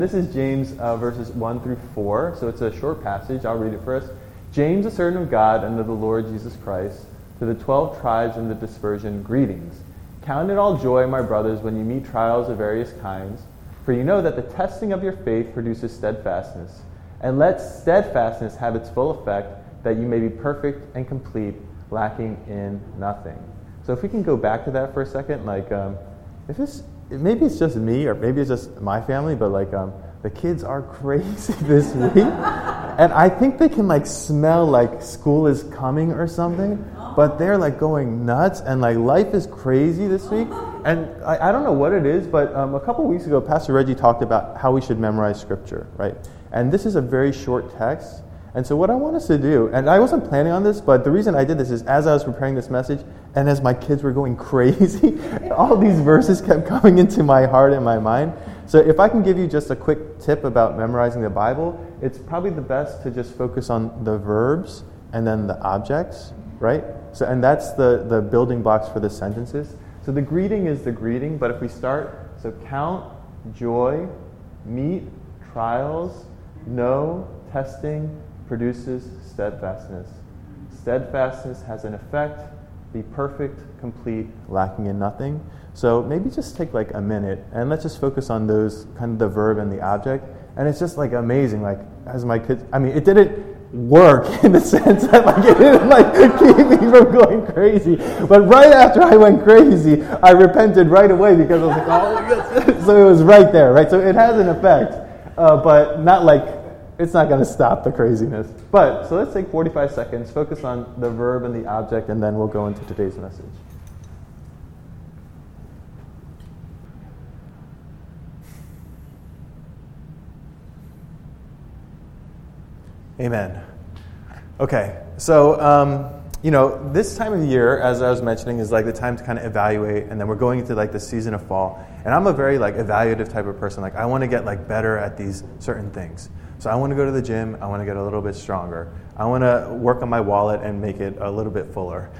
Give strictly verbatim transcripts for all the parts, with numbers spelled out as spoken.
This is James uh, verses one through four, so it's a short passage. I'll read it for us. James, a servant of God and of the Lord Jesus Christ, to the twelve tribes in the dispersion, greetings. Count it all joy, my brothers, when you meet trials of various kinds, for you know that the testing of your faith produces steadfastness. And let steadfastness have its full effect, that you may be perfect and complete, lacking in nothing. So if we can go back to that for a second, like, um, if this... maybe it's just me, or maybe it's just my family, but like um, the kids are crazy this week, and I think they can like smell like school is coming or something. But they're like going nuts, and like life is crazy this week. And I, I don't know what it is, but um, a couple weeks ago, Pastor Reggie talked about how we should memorize Scripture, right? And this is a very short text. And so what I want us to do, and I wasn't planning on this, but the reason I did this is as I was preparing this message, and as my kids were going crazy, all these verses kept coming into my heart and my mind. So if I can give you just a quick tip about memorizing the Bible, it's probably the best to just focus on the verbs and then the objects, right? So and that's the, the building blocks for the sentences. So the greeting is the greeting, but if we start, so count, joy, meet, trials, know, testing, produces steadfastness. Steadfastness has an effect, be perfect, complete, lacking in nothing. So maybe just take like a minute and let's just focus on those, kind of the verb and the object. And it's just like amazing, like as my kids, I mean, it didn't work in the sense that like it didn't like keep me from going crazy. But right after I went crazy, I repented right away because I was like, oh my God. So it was right there, right? So it has an effect, uh, but not like, it's not going to stop the craziness. But, so let's take forty-five seconds, focus on the verb and the object, and then we'll go into today's message. Amen. Okay, so, um, you know, this time of year, as I was mentioning, is like the time to kind of evaluate, and then we're going into like the season of fall. And I'm a very like evaluative type of person. Like I want to get like better at these certain things. So I want to go to the gym. I want to get a little bit stronger. I want to work on my wallet and make it a little bit fuller.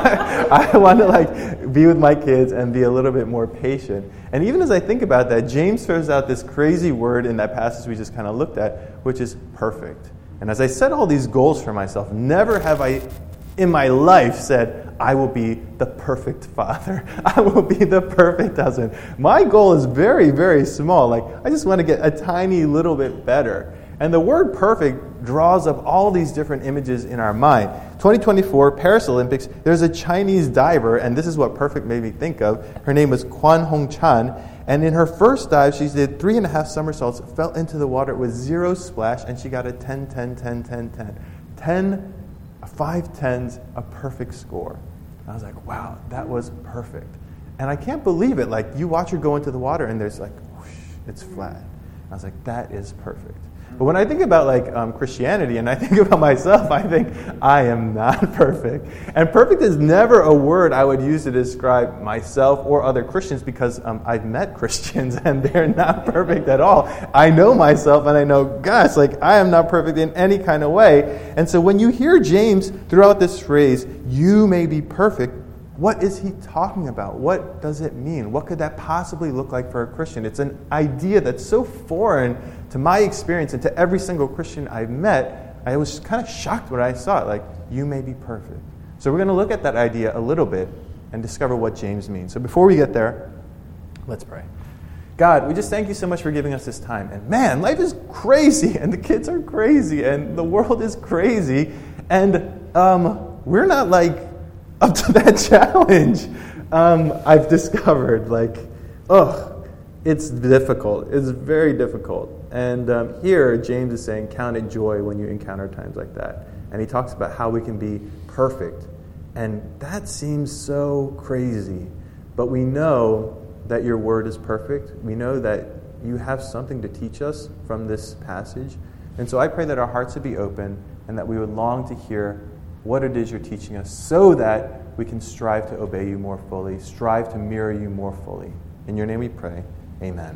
I want to like be with my kids and be a little bit more patient. And even as I think about that, James throws out this crazy word in that passage we just kind of looked at, which is perfect. And as I set all these goals for myself, never have I in my life said, I will be the perfect father. I will be the perfect husband. My goal is very, very small. Like I just want to get a tiny little bit better. And the word perfect draws up all these different images in our mind. twenty twenty-four Paris Olympics, there's a Chinese diver, and this is what perfect made me think of. Her name was Kwan Hong Chan, and in her first dive, she did three and a half somersaults, fell into the water with zero splash, and she got a ten, ten, ten, ten, ten. ten, five tens, a perfect score. And I was like, wow, that was perfect. And I can't believe it. Like, you watch her go into the water, and there's like, whoosh, it's flat. And I was like, that is perfect. But when I think about like um, Christianity and I think about myself, I think I am not perfect. And perfect is never a word I would use to describe myself or other Christians because um, I've met Christians and they're not perfect at all. I know myself and I know, gosh, like I am not perfect in any kind of way. And so when you hear James throughout this phrase, you may be perfect, what is he talking about? What does it mean? What could that possibly look like for a Christian? It's an idea that's so foreign to my experience and to every single Christian I've met. I was kind of shocked when I saw it, like, you may be perfect. So we're going to look at that idea a little bit and discover what James means. So before we get there, let's pray. God, we just thank you so much for giving us this time. And man, life is crazy, and the kids are crazy, and the world is crazy, and um, we're not like up to that challenge. Um, I've discovered, like, ugh, it's difficult. It's very difficult. And um, here, James is saying, count it joy when you encounter times like that. And he talks about how we can be perfect. And that seems so crazy. But we know that your word is perfect. We know that you have something to teach us from this passage. And so I pray that our hearts would be open and that we would long to hear what it is you're teaching us so that we can strive to obey you more fully, strive to mirror you more fully. In your name we pray. Amen.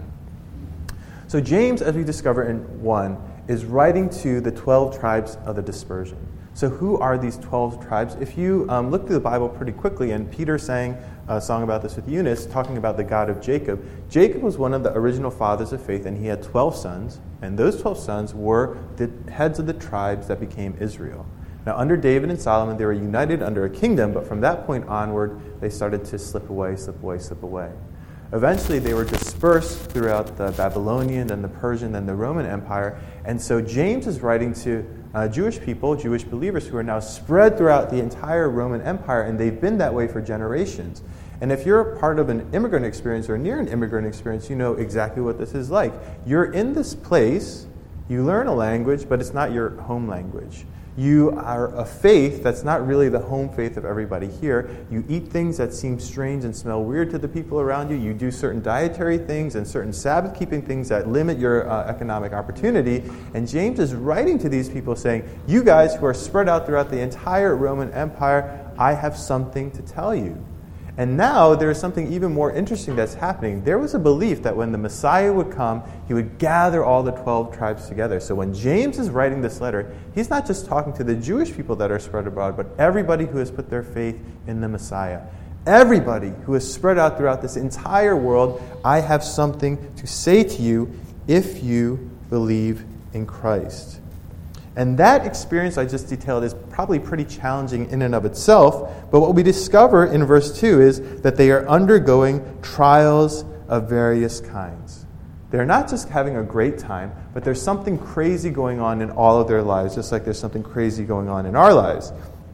So James, as we discover in one, is writing to the twelve tribes of the dispersion. So who are these twelve tribes? If you um, look through the Bible pretty quickly, and Peter saying, a song about this with Eunice, talking about the God of Jacob. Jacob was one of the original fathers of faith, and he had twelve sons, and those twelve sons were the heads of the tribes that became Israel. Now, under David and Solomon, they were united under a kingdom, but from that point onward, they started to slip away, slip away, slip away. Eventually, they were dispersed throughout the Babylonian, and the Persian, and the Roman Empire, and so James is writing to uh, Jewish people, Jewish believers, who are now spread throughout the entire Roman Empire, and they've been that way for generations. And if you're a part of an immigrant experience or near an immigrant experience, you know exactly what this is like. You're in this place, you learn a language, but it's not your home language. You are a faith that's not really the home faith of everybody here. You eat things that seem strange and smell weird to the people around you. You do certain dietary things and certain Sabbath-keeping things that limit your uh, economic opportunity. And James is writing to these people saying, you guys who are spread out throughout the entire Roman Empire, I have something to tell you. And now there is something even more interesting that's happening. There was a belief that when the Messiah would come, he would gather all the twelve tribes together. So when James is writing this letter, he's not just talking to the Jewish people that are spread abroad, but everybody who has put their faith in the Messiah. Everybody who is spread out throughout this entire world, I have something to say to you if you believe in Christ. And that experience I just detailed is probably pretty challenging in and of itself, but what we discover in verse two is that they are undergoing trials of various kinds. They're not just having a great time, but there's something crazy going on in all of their lives, just like there's something crazy going on in our lives.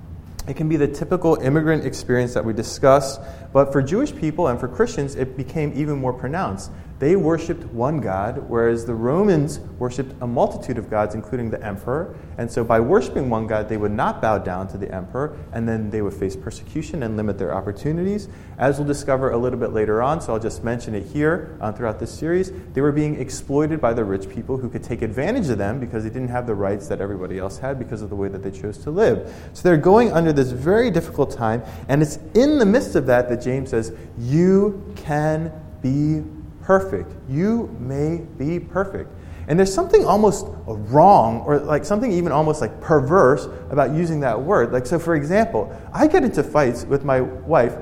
It can be the typical immigrant experience that we discuss, but for Jewish people and for Christians, it became even more pronounced. They worshipped one God, whereas the Romans worshipped a multitude of gods, including the emperor. And so by worshiping one God, they would not bow down to the emperor, and then they would face persecution and limit their opportunities. As we'll discover a little bit later on, so I'll just mention it here uh, throughout this series, they were being exploited by the rich people who could take advantage of them because they didn't have the rights that everybody else had because of the way that they chose to live. So they're going under this very difficult time, and it's in the midst of that that James says, you can be perfect. You may be perfect. And there's something almost wrong, or like something even almost like perverse about using that word. Like, so for example, I get into fights with my wife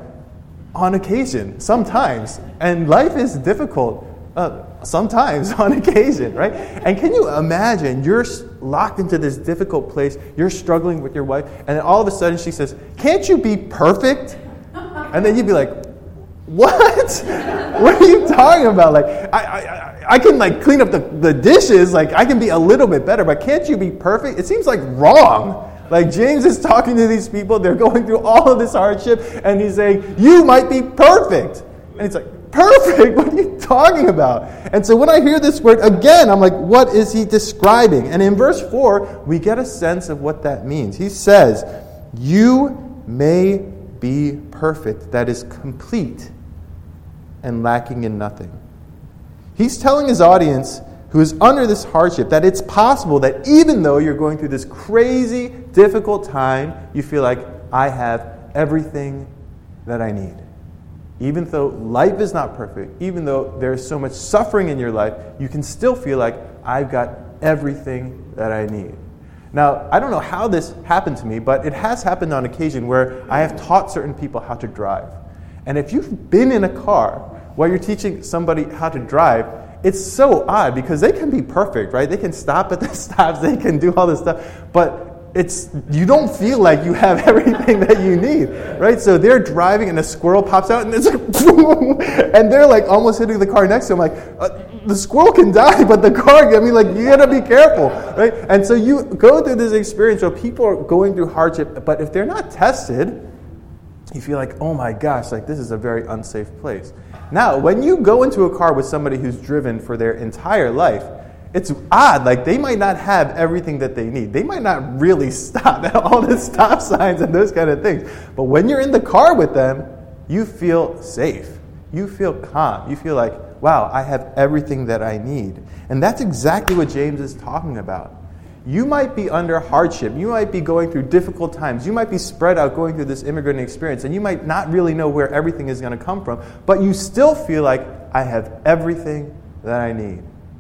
on occasion, sometimes, and life is difficult uh, sometimes on occasion, right? And can you imagine you're locked into this difficult place, you're struggling with your wife, and then all of a sudden she says, can't you be perfect? And then you'd be like, what? What are you talking about? Like, I, I, I can like clean up the, the dishes. Like, I can be a little bit better, but can't you be perfect? It seems like wrong. Like, James is talking to these people. They're going through all of this hardship, and he's saying, you might be perfect. And it's like, perfect? What are you talking about? And so when I hear this word again, I'm like, what is he describing? And in verse four, we get a sense of what that means. He says, you may be perfect, that is complete and lacking in nothing. He's telling his audience who is under this hardship that it's possible that even though you're going through this crazy, difficult time, you feel like, I have everything that I need. Even though life is not perfect, even though there's so much suffering in your life, you can still feel like, I've got everything that I need. Now, I don't know how this happened to me, but it has happened on occasion where I have taught certain people how to drive. And if you've been in a car while you're teaching somebody how to drive, it's so odd because they can be perfect, right? They can stop at the stops, they can do all this stuff, but it's you don't feel like you have everything that you need, right? So they're driving and a squirrel pops out and it's like, boom, and they're like almost hitting the car next to them, like, uh, the squirrel can die, but the car, I mean, like, you gotta be careful, right? And so you go through this experience where people are going through hardship, but if they're not tested, you feel like, oh my gosh, like this is a very unsafe place. Now, when you go into a car with somebody who's driven for their entire life, it's odd, like they might not have everything that they need. They might not really stop at all the stop signs and those kind of things. But when you're in the car with them, you feel safe. You feel calm. You feel like, wow, I have everything that I need. And that's exactly what James is talking about. You might be under hardship. You might be going through difficult times. You might be spread out going through this immigrant experience, and you might not really know where everything is going to come from, but you still feel like, I have everything that I need.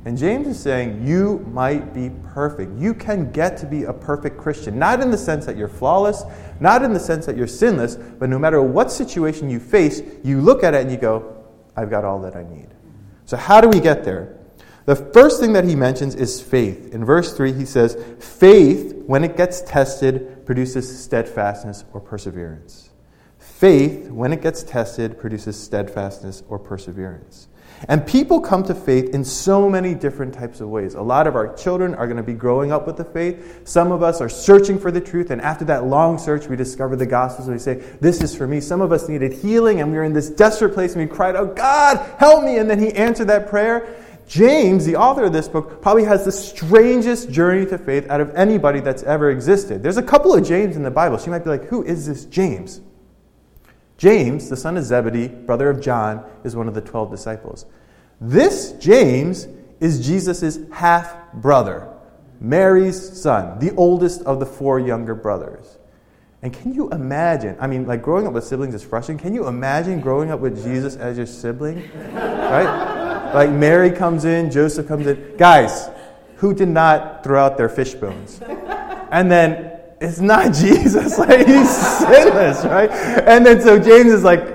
And James is saying you might be perfect. You can get to be a perfect Christian. Not in the sense that you're flawless, not in the sense that you're sinless, but no matter what situation you face, you look at it and you go, I've got all that I need. So how do we get there? The first thing that he mentions is faith. In verse three, he says, faith, when it gets tested, produces steadfastness or perseverance. Faith, when it gets tested, produces steadfastness or perseverance. And people come to faith in so many different types of ways. A lot of our children are going to be growing up with the faith. Some of us are searching for the truth, and after that long search, we discover the Gospels, and we say, this is for me. Some of us needed healing, and we were in this desperate place, and we cried out, God, help me, and then he answered that prayer. James, the author of this book, probably has the strangest journey to faith out of anybody that's ever existed. There's a couple of James in the Bible. So you might be like, who is this James? James, the son of Zebedee, brother of John, is one of the twelve disciples. This James is Jesus' half-brother, Mary's son, the oldest of the four younger brothers. And can you imagine, I mean, like growing up with siblings is frustrating. Can you imagine growing up with Jesus as your sibling? Right? Like Mary comes in, Joseph comes in. Guys, who did not throw out their fish bones? And then it's not Jesus. Like, he's sinless, right? And then so James is like,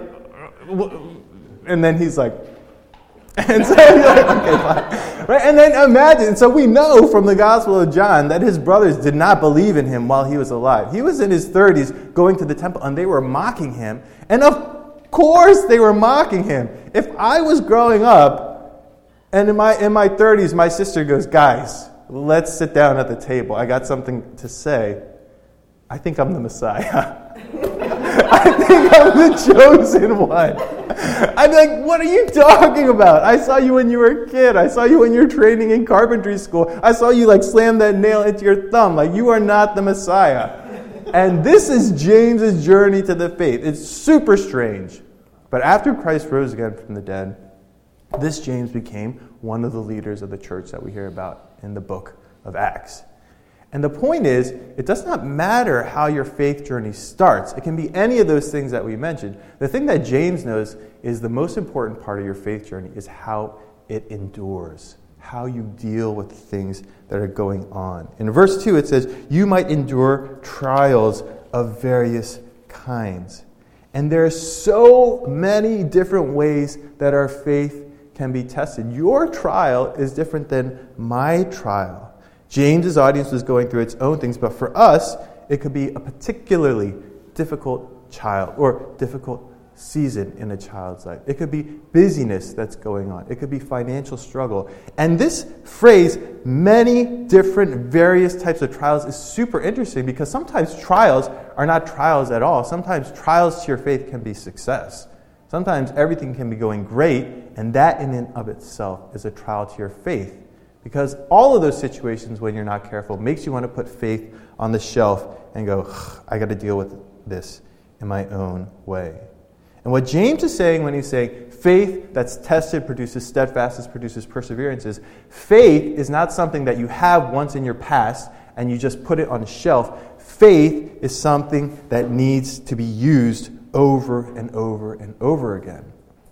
and then he's like, and so you're like, okay, fine. Right? And then imagine, so we know from the Gospel of John that his brothers did not believe in him while he was alive. He was in his thirties going to the temple, and they were mocking him. And of course they were mocking him. If I was growing up, and in my in my thirties, my sister goes, guys, let's sit down at the table. I got something to say. I think I'm the Messiah. I think I'm the chosen one. I'm like, what are you talking about? I saw you when you were a kid. I saw you when you were training in carpentry school. I saw you like slam that nail into your thumb. Like, you are not the Messiah. And this is James's journey to the faith. It's super strange. But after Christ rose again from the dead, this James became one of the leaders of the church that we hear about in the book of Acts. And the point is, it does not matter how your faith journey starts. It can be any of those things that we mentioned. The thing that James knows is the most important part of your faith journey is how it endures, how you deal with the things that are going on. In verse two, it says, you might endure trials of various kinds. And there are so many different ways that our faith can be tested. Your trial is different than my trial. James's audience was going through its own things, but for us, it could be a particularly difficult child or difficult season in a child's life. It could be busyness that's going on. It could be financial struggle. And this phrase, many different various types of trials, is super interesting because sometimes trials are not trials at all. Sometimes trials to your faith can be success. Sometimes everything can be going great, and that in and of itself is a trial to your faith. Because all of those situations, when you're not careful, makes you want to put faith on the shelf and go, I got to deal with this in my own way. And what James is saying when he's saying faith that's tested produces steadfastness, produces perseverance, is faith is not something that you have once in your past and you just put it on a shelf. Faith is something that needs to be used over and over and over again.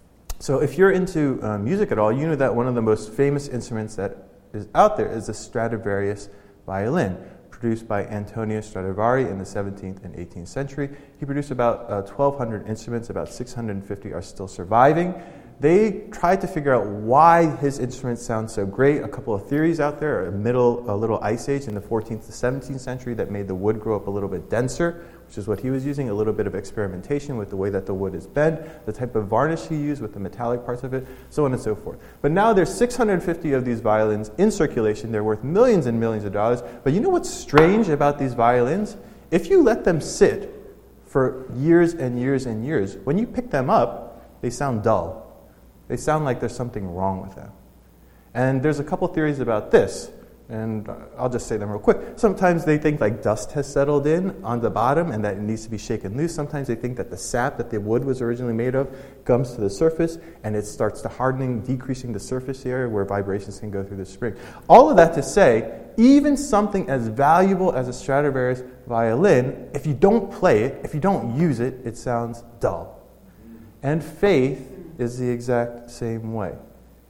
So if you're into uh, music at all, you know that one of the most famous instruments that is out there is the Stradivarius violin, produced by Antonio Stradivari in the seventeenth and eighteenth century. He produced about uh, twelve hundred instruments, about six hundred fifty are still surviving. They tried to figure out why his instruments sound so great. A couple of theories out there, a middle, a little ice age in the fourteenth to seventeenth century that made the wood grow up a little bit denser, which is what he was using, a little bit of experimentation with the way that the wood is bent, the type of varnish he used with the metallic parts of it, so on and so forth. But now there's six hundred fifty of these violins in circulation. They're worth millions and millions of dollars. But you know what's strange about these violins? If you let them sit for years and years and years, when you pick them up, they sound dull. They sound like there's something wrong with them. And there's a couple theories about this. And I'll just say them real quick. Sometimes they think like dust has settled in on the bottom and that it needs to be shaken loose. Sometimes they think that the sap that the wood was originally made of comes to the surface and it starts to hardening, decreasing the surface area where vibrations can go through the spring. All of that to say, even something as valuable as a Stradivarius violin, if you don't play it, if you don't use it, it sounds dull. And faith is the exact same way.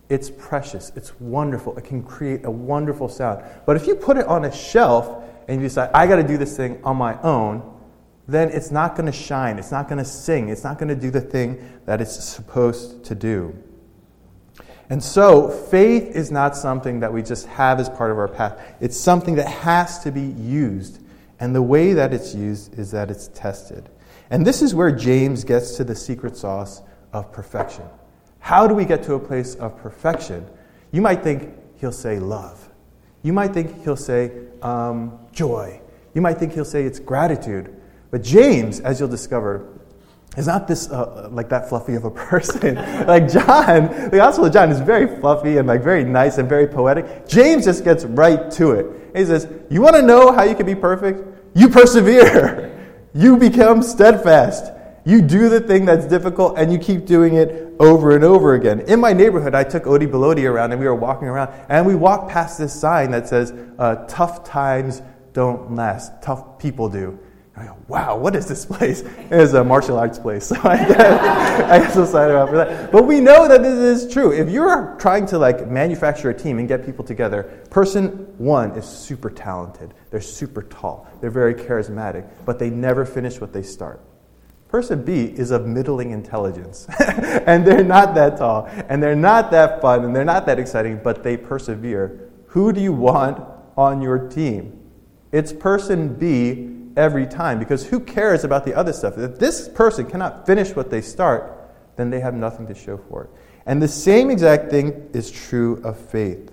it's precious, it's wonderful, it can create a wonderful sound. But if you put it on a shelf and you decide, I got to do this thing on my own, then it's not going to shine, it's not going to sing, it's not going to do the thing that it's supposed to do. And so, faith is not something that we just have as part of our path. It's something that has to be used. And the way that it's used is that it's tested. And this is where James gets to the secret sauce of perfection. How do we get to a place of perfection? You might think he'll say love. You might think he'll say um, joy. You might think he'll say it's gratitude. But James, as you'll discover, is not this uh, like that fluffy of a person. Like John, the Gospel of John is very fluffy and like very nice and very poetic. James just gets right to it. He says, you want to know how you can be perfect? You persevere. You become steadfast. You do the thing that's difficult and you keep doing it over and over again. In my neighborhood, I took Odie Belodi around and we were walking around and we walked past this sign that says, uh, tough times don't last. Tough people do. I go, wow, what is this place? It is a martial arts place. So I guess, I guess we'll sign up for that. But we know that this is true. If you're trying to like manufacture a team and get people together, person one is super talented. They're super tall. They're very charismatic. But they never finish what they start. Person B is of middling intelligence. And they're not that tall. And they're not that fun. And they're not that exciting. But they persevere. Who do you want on your team? It's person B every time, because who cares about the other stuff? If this person cannot finish what they start, then they have nothing to show for it. And the same exact thing is true of faith.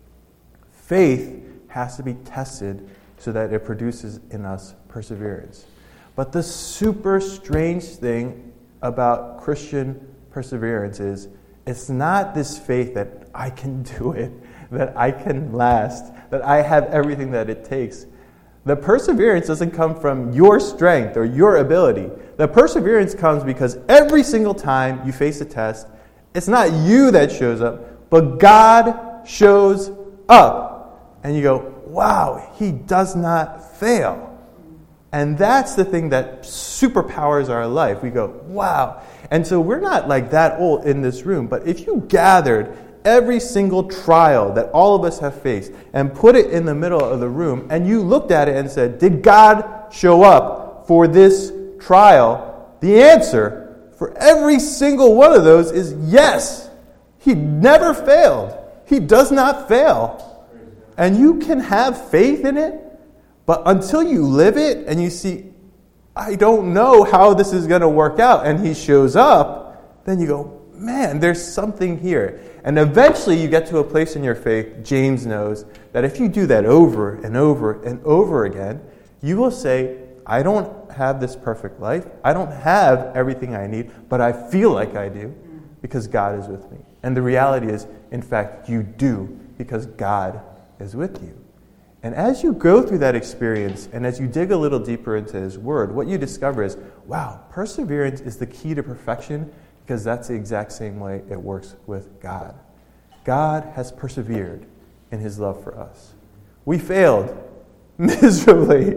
Faith has to be tested so that it produces in us perseverance. But the super strange thing about Christian perseverance is it's not this faith that I can do it, that I can last, that I have everything that it takes. The perseverance doesn't come from your strength or your ability. The perseverance comes because every single time you face a test, it's not you that shows up, but God shows up. And you go, wow, he does not fail. And that's the thing that superpowers our life. We go, wow. And so we're not like that old in this room, but if you gathered every single trial that all of us have faced and put it in the middle of the room and you looked at it and said, did God show up for this trial? The answer for every single one of those is yes. He never failed. He does not fail. And you can have faith in it, but until you live it and you see, I don't know how this is going to work out, and he shows up, then you go, man, there's something here. And eventually you get to a place in your faith, James knows, that if you do that over and over and over again, you will say, I don't have this perfect life. I don't have everything I need, but I feel like I do because God is with me. And the reality is, in fact, you do because God is with you. And as you go through that experience and as you dig a little deeper into His Word, what you discover is, wow, perseverance is the key to perfection, because that's the exact same way it works with God. God has persevered in His love for us. We failed miserably,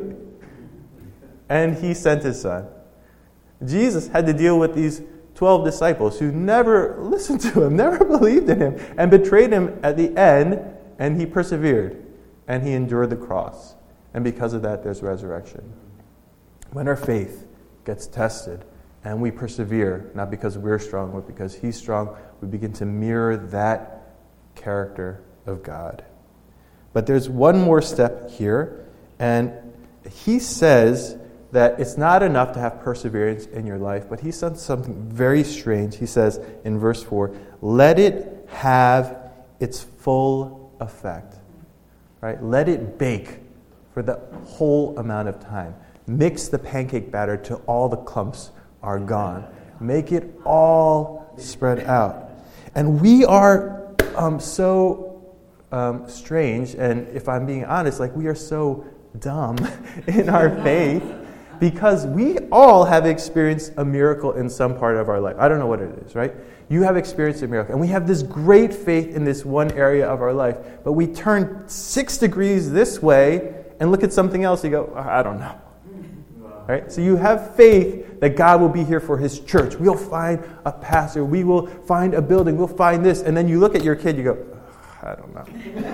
and He sent His Son. Jesus had to deal with these twelve disciples who never listened to Him, never believed in Him, and betrayed Him at the end, and He persevered, and He endured the cross. And because of that, there's resurrection. When our faith gets tested, and we persevere, not because we're strong, but because He's strong, we begin to mirror that character of God. But there's one more step here, and He says that it's not enough to have perseverance in your life, but He says something very strange. He says in verse four, let it have its full effect. Right? Let it bake for the whole amount of time. Mix the pancake batter till all the clumps are gone. Make it all spread out. And we are um, so um, strange, and if I'm being honest, like we are so dumb in our faith, because we all have experienced a miracle in some part of our life. I don't know what it is, right? You have experienced a miracle, and we have this great faith in this one area of our life, but we turn six degrees this way and look at something else, you go, I don't know. right? So you have faith that God will be here for his church. We'll find a pastor. We will find a building. We'll find this. And then you look at your kid, you go, I don't know.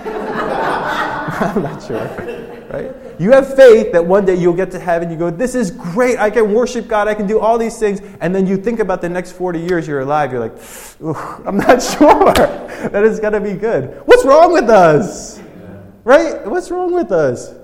I'm not sure, right? You have faith that one day you'll get to heaven. You go, this is great. I can worship God. I can do all these things. And then you think about the next forty years you're alive. You're like, I'm not sure that it's going to be good. What's wrong with us? Right? What's wrong with us?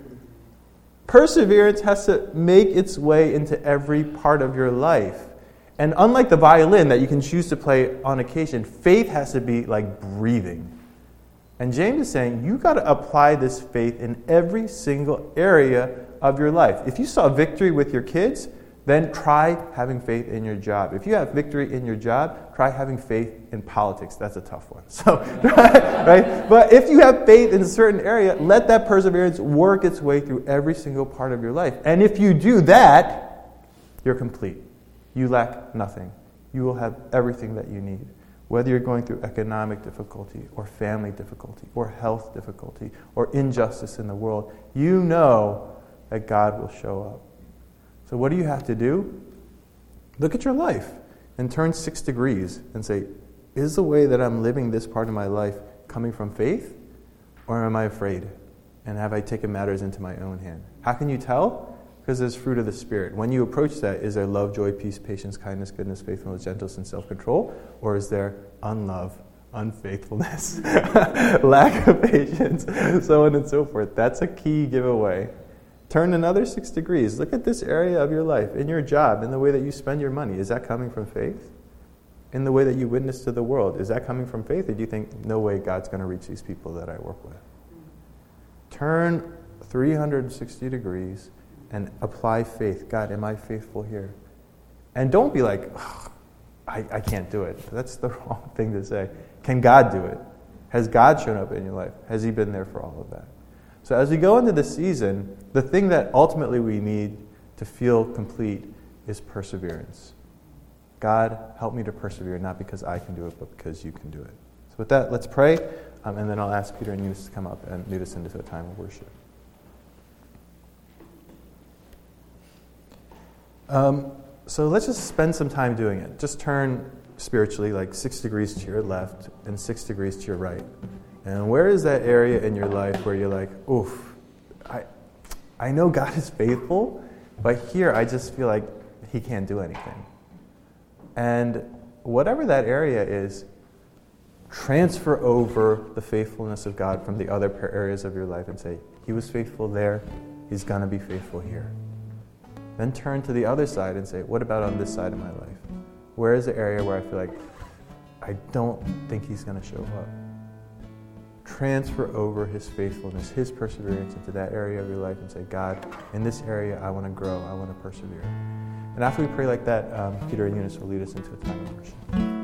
Perseverance has to make its way into every part of your life. And unlike the violin that you can choose to play on occasion, faith has to be like breathing. And James is saying, you got to apply this faith in every single area of your life. If you saw victory with your kids, then try having faith in your job. If you have victory in your job, try having faith in politics. That's a tough one. So, right? But if you have faith in a certain area, let that perseverance work its way through every single part of your life. And if you do that, you're complete. You lack nothing. You will have everything that you need. Whether you're going through economic difficulty or family difficulty or health difficulty or injustice in the world, you know that God will show up. So what do you have to do? Look at your life and turn six degrees and say, is the way that I'm living this part of my life coming from faith, or am I afraid? And have I taken matters into my own hand? How can you tell? Because there's fruit of the Spirit. When you approach that, is there love, joy, peace, patience, kindness, goodness, faithfulness, gentleness, and self-control? Or is there unlove, unfaithfulness, lack of patience, so on and so forth? That's a key giveaway. Turn another six degrees. Look at this area of your life, in your job, in the way that you spend your money. Is that coming from faith? In the way that you witness to the world, is that coming from faith? Or do you think, no way God's going to reach these people that I work with? Turn three hundred sixty degrees and apply faith. God, am I faithful here? And don't be like, oh, I, I can't do it. That's the wrong thing to say. Can God do it? Has God shown up in your life? Has he been there for all of that? So as we go into this season, the thing that ultimately we need to feel complete is perseverance. God, help me to persevere, not because I can do it, but because you can do it. So with that, let's pray, um, and then I'll ask Peter and Eunice to come up and lead us into a time of worship. Um, so let's just spend some time doing it. Just turn spiritually like six degrees to your left and six degrees to your right. And where is that area in your life where you're like, oof, I, I know God is faithful, but here I just feel like he can't do anything. And whatever that area is, transfer over the faithfulness of God from the other areas of your life and say, he was faithful there, he's going to be faithful here. Then turn to the other side and say, what about on this side of my life? Where is the area where I feel like I don't think he's going to show up? Transfer over his faithfulness, his perseverance into that area of your life and say, God, in this area I want to grow, I want to persevere. And after we pray like that, um, Peter and Eunice will lead us into a time of worship.